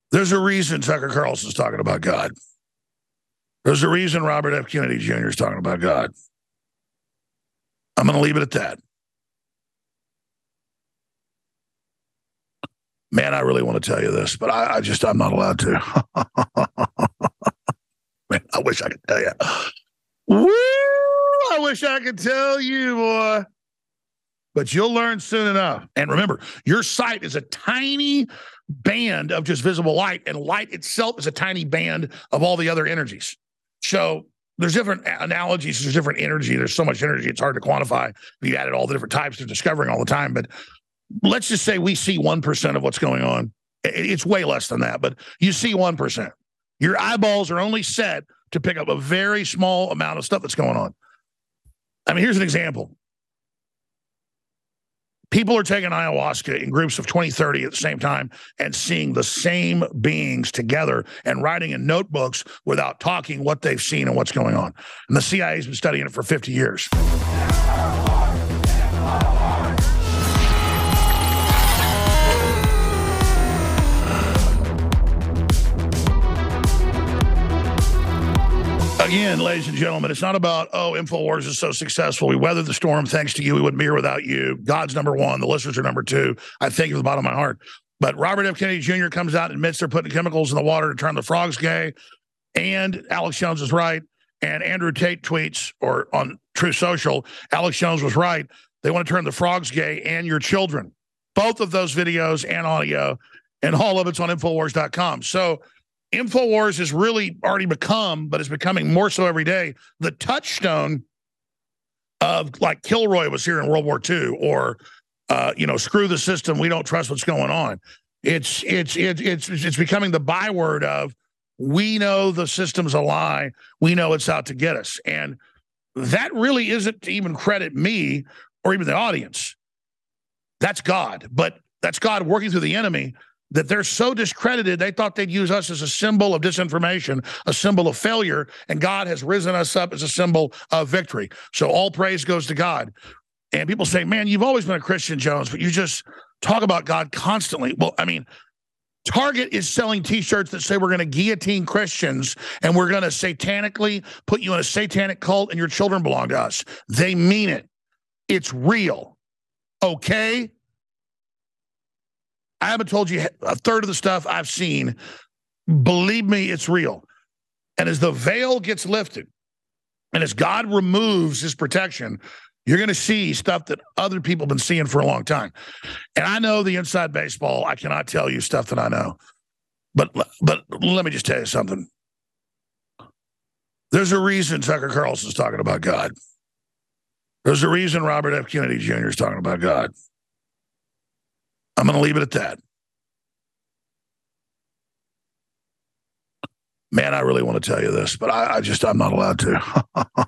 There's a reason Tucker Carlson's talking about God. There's a reason Robert F. Kennedy Jr. is talking about God. I'm going to leave it at that. Man, I really want to tell you this, but I'm not allowed to. Man, I wish I could tell you. Woo! I wish I could tell you, boy. But you'll learn soon enough. And remember, your sight is a tiny band of just visible light, and light itself is a tiny band of all the other energies. So there's different analogies, there's different energy, there's so much energy, it's hard to quantify. We added all the different types they're discovering all the time, but let's just say we see 1% of what's going on. It's way less than that, but you see 1%. Your eyeballs are only set to pick up a very small amount of stuff that's going on. I mean, here's an example. People are taking ayahuasca in groups of 20, 30 at the same time and seeing the same beings together and writing in notebooks without talking what they've seen and what's going on. And the CIA's been studying it for 50 years. Again, ladies and gentlemen, it's not about, oh, InfoWars is so successful. We weathered the storm thanks to you. We wouldn't be here without you. God's number one. The listeners are number two. I thank you from the bottom of my heart. But Robert F. Kennedy Jr. comes out and admits they're putting chemicals in the water to turn the frogs gay. And Alex Jones is right. And Andrew Tate tweets, or on Truth Social, Alex Jones was right. They want to turn the frogs gay and your children. Both of those videos and audio, and all of it's on Infowars.com. So InfoWars has really already become, but is becoming more so every day, the touchstone of, like, Kilroy was here in World War II, or screw the system, we don't trust what's going on. It's becoming the byword of, we know the system's a lie, we know it's out to get us. And that really isn't to even credit me or even the audience. That's God, but that's God working through the enemy, that they're so discredited, they thought they'd use us as a symbol of disinformation, a symbol of failure, and God has risen us up as a symbol of victory. So all praise goes to God. And people say, man, you've always been a Christian, Jones, but you just talk about God constantly. Well, I mean, Target is selling T-shirts that say we're going to guillotine Christians and we're going to satanically put you in a satanic cult and your children belong to us. They mean it. It's real. Okay? I haven't told you a third of the stuff I've seen. Believe me, it's real. And as the veil gets lifted, and as God removes his protection, you're going to see stuff that other people have been seeing for a long time. And I know the inside baseball. I cannot tell you stuff that I know. But let me just tell you something. There's a reason Tucker Carlson's talking about God. There's a reason Robert F. Kennedy Jr. is talking about God. I'm going to leave it at that. Man, I really want to tell you this, but I'm not allowed to.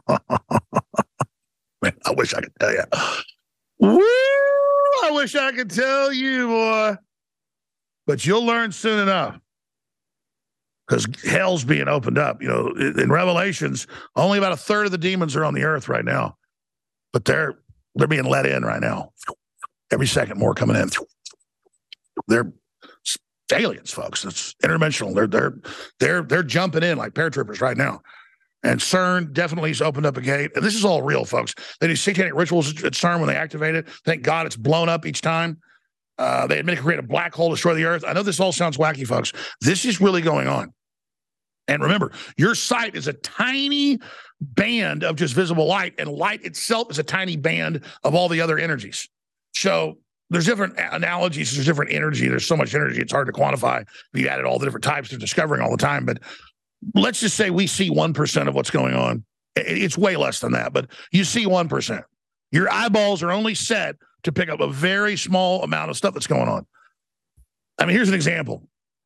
Man, I wish I could tell you. Woo! I wish I could tell you, boy. But you'll learn soon enough. Because hell's being opened up. You know, in Revelations, only about a third of the demons are on the earth right now. But they're being let in right now. Every second more coming in. They're aliens, folks. It's interdimensional. They're jumping in like paratroopers right now. And CERN definitely has opened up a gate. And this is all real, folks. They do satanic rituals at CERN when they activate it. Thank God it's blown up each time. They admit it can create a black hole, destroy the earth. I know this all sounds wacky, folks. This is really going on. And remember, your sight is a tiny band of just visible light, and light itself is a tiny band of all the other energies. So there's different analogies, there's different energy, there's so much energy, it's hard to quantify. We added all the different types they're discovering all the time, but let's just say we see 1% of what's going on. It's way less than that, but you see 1%. Your eyeballs are only set to pick up a very small amount of stuff that's going on. I mean, here's an example.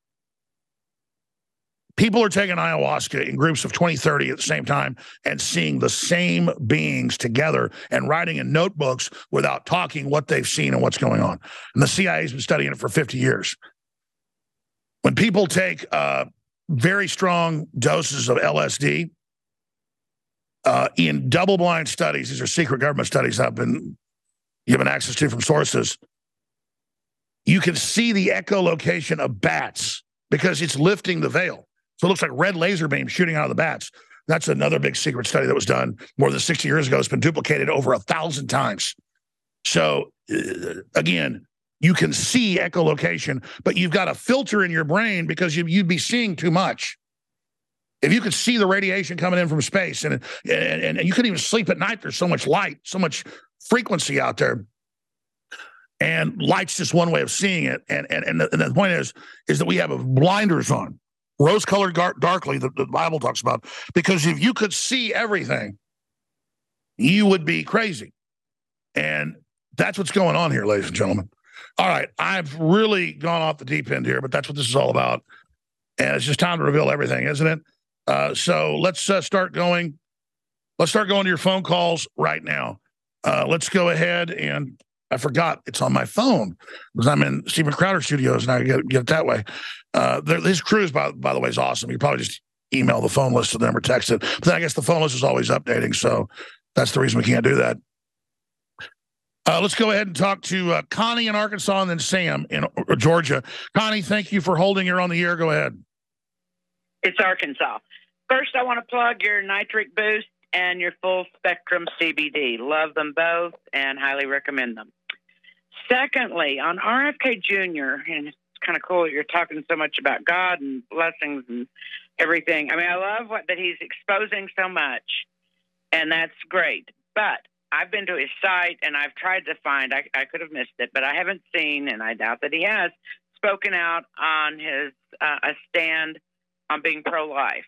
People are taking ayahuasca in groups of 20, 30 at the same time and seeing the same beings together and writing in notebooks without talking what they've seen and what's going on. And the CIA's been studying it for 50 years. When people take very strong doses of LSD in double-blind studies, these are secret government studies I've been given access to from sources, you can see the echolocation of bats because it's lifting the veil. So it looks like red laser beams shooting out of the bats. That's another big secret study that was done more than 60 years ago. It's been duplicated over 1,000 times. So again, you can see echolocation, but you've got a filter in your brain because you'd be seeing too much. If you could see the radiation coming in from space and you couldn't even sleep at night, there's so much light, so much frequency out there. And light's just one way of seeing it. And the point is that we have blinders on, rose-colored darkly, the Bible talks about, because if you could see everything, you would be crazy. And that's what's going on here, ladies and gentlemen. All right, I've really gone off the deep end here, but that's what this is all about. And it's just time to reveal everything, isn't it? So let's start going. Let's start going to your phone calls right now. Let's go ahead and I forgot it's on my phone because I'm in Stephen Crowder Studios and I get it that way. His cruise, by the way, is awesome. You probably just email the phone list to them or text it. But then I guess the phone list is always updating, so that's the reason we can't do that. Let's go ahead and talk to Connie in Arkansas and then Sam in Georgia. Connie, thank you for holding. You're on the air. Go ahead. It's Arkansas. First, I want to plug your Nitric Boost and your Full Spectrum CBD. Love them both and highly recommend them. Secondly, on RFK Jr., and it's kind of cool that you're talking so much about God and blessings and everything. I mean, I love that he's exposing so much, and that's great. But I've been to his site, and I've tried to find, I could have missed it, but I haven't seen, and I doubt that he has, spoken out on his a stand on being pro-life.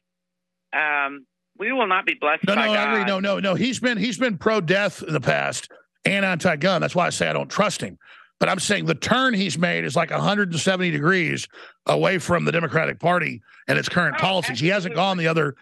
We will not be blessed by God. I agree. No. He's been pro-death in the past and anti-gun. That's why I say I don't trust him. But I'm saying the turn he's made is like 170 degrees away from the Democratic Party and its current policies. Absolutely. He hasn't gone the other.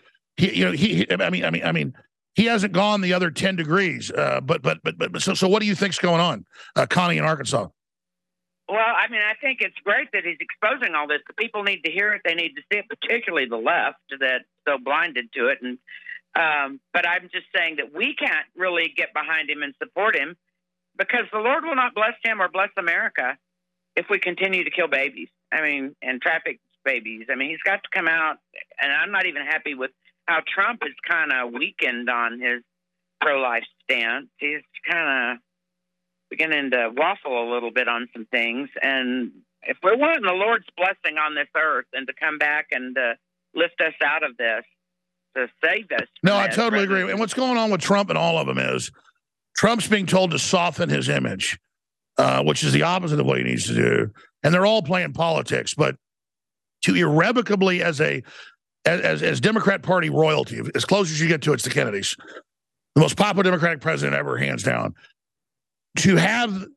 He hasn't gone the other 10 degrees. So what do you think's going on, Connie in Arkansas? Well, I mean, I think it's great that he's exposing all this. The people need to hear it. They need to see it, particularly the left that's so blinded to it. And but I'm just saying that we can't really get behind him and support him because the Lord will not bless him or bless America if we continue to kill babies. I mean, and traffic babies. I mean, he's got to come out. And I'm not even happy with how Trump is kind of weakened on his pro-life stance. He's kind of beginning to waffle a little bit on some things. And if we're wanting the Lord's blessing on this earth and to come back and lift us out of this, to save us. No, I totally agree. And what's going on with Trump and all of them is Trump's being told to soften his image, which is the opposite of what he needs to do. And they're all playing politics, but to irrevocably as Democrat Party royalty, as close as you get to it's the Kennedys, the most popular Democratic president ever, hands down. To have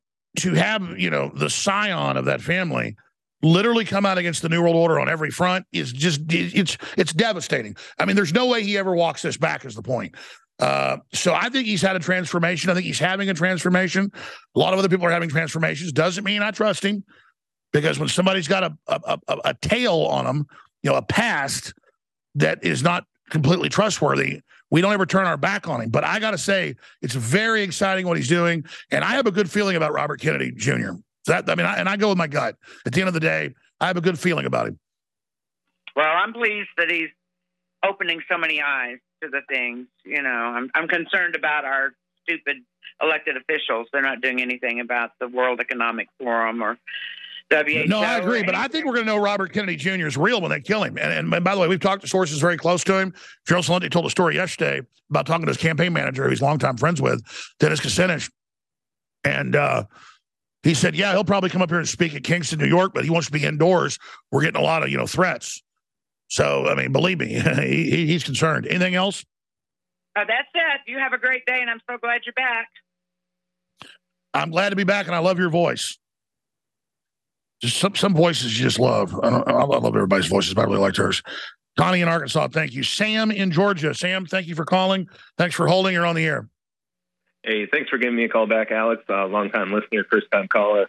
the scion of that family literally come out against the New World Order on every front is just it's devastating. I mean, there's no way he ever walks this back is the point. So I think he's had a transformation. I think he's having a transformation. A lot of other people are having transformations. Doesn't mean I trust him, because when somebody's got a tail on them, a past that is not completely trustworthy, we don't ever turn our back on him. But I got to say, it's very exciting what he's doing. And I have a good feeling about Robert Kennedy Jr. I go with my gut. At the end of the day, I have a good feeling about him. Well, I'm pleased that he's opening so many eyes to the things. I'm concerned about our stupid elected officials. They're not doing anything about the World Economic Forum or WHO. No, I agree, but I think we're going to know Robert Kennedy Jr. is real when they kill him. And by the way, we've talked to sources very close to him. Gerald Celente told a story yesterday about talking to his campaign manager, who he's longtime friends with, Dennis Kucinich. And he said, yeah, he'll probably come up here and speak at Kingston, New York, but he wants to be indoors. We're getting a lot of, threats. So, I mean, believe me, he's concerned. Anything else? That's it. You have a great day, and I'm so glad you're back. I'm glad to be back, and I love your voice. Just some voices you just love. I love everybody's voices, but I really liked hers. Connie in Arkansas, thank you. Sam in Georgia. Sam, thank you for calling. Thanks for holding. You're on the air. Hey, thanks for giving me a call back, Alex. Long-time listener, first-time caller.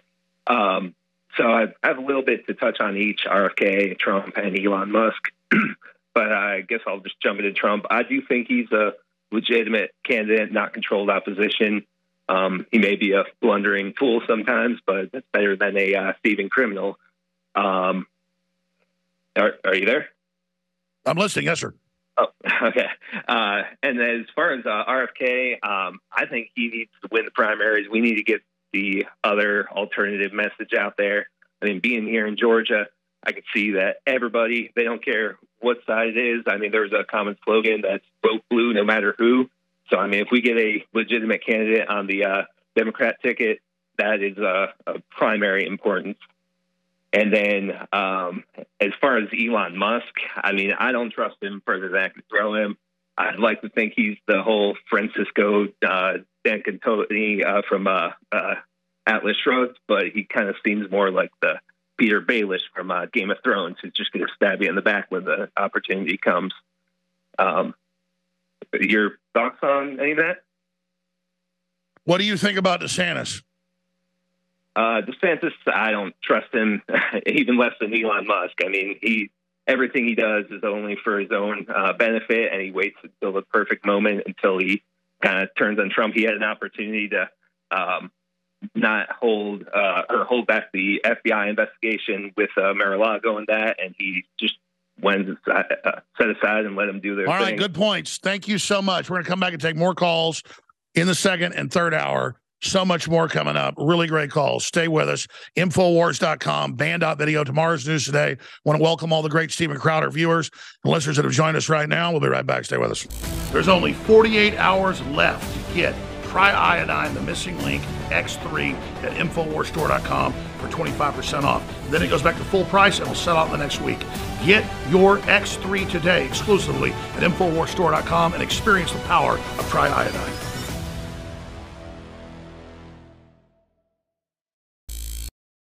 So I have a little bit to touch on each, RFK, Trump, and Elon Musk. But I guess I'll just jump into Trump. I do think he's a legitimate candidate, not controlled opposition. He may be a blundering fool sometimes, but that's better than a thieving criminal. Are you there? I'm listening. Yes, sir. Oh, okay. And as far as RFK, I think he needs to win the primaries. We need to get the other alternative message out there. I mean, being here in Georgia, I could see that everybody, they don't care what side it is. I mean, there's a common slogan that's vote blue no matter who. So, I mean, if we get a legitimate candidate on the Democrat ticket, that is a primary importance. And then as far as Elon Musk, I mean, I don't trust him further than I can throw him. I'd like to think he's the whole Francisco D'Antoni from Atlas Shrugged, but he kind of seems more like the Peter Baelish from Game of Thrones, who's just going to stab you in the back when the opportunity comes. Your thoughts on any of that? What do you think about DeSantis? DeSantis, I don't trust him even less than Elon Musk. I mean, everything he does is only for his own benefit, and he waits until the perfect moment until he kind of turns on Trump. He had an opportunity to not hold back the FBI investigation with Mar-a-Lago and that, and he just went set aside and let them do their thing. All right, good points. Thank you so much. We're going to come back and take more calls in the second and third hour. So much more coming up. Really great calls. Stay with us. Infowars.com, band.video. Tomorrow's news today. Want to welcome all the great Steven Crowder viewers and listeners that have joined us right now. We'll be right back. Stay with us. There's only 48 hours left to get Triiodine, the missing link, X3 at InfoWarsStore.com for 25% off. Then it goes back to full price and it'll sell out in the next week. Get your X3 today exclusively at InfoWarsStore.com and experience the power of Triiodine.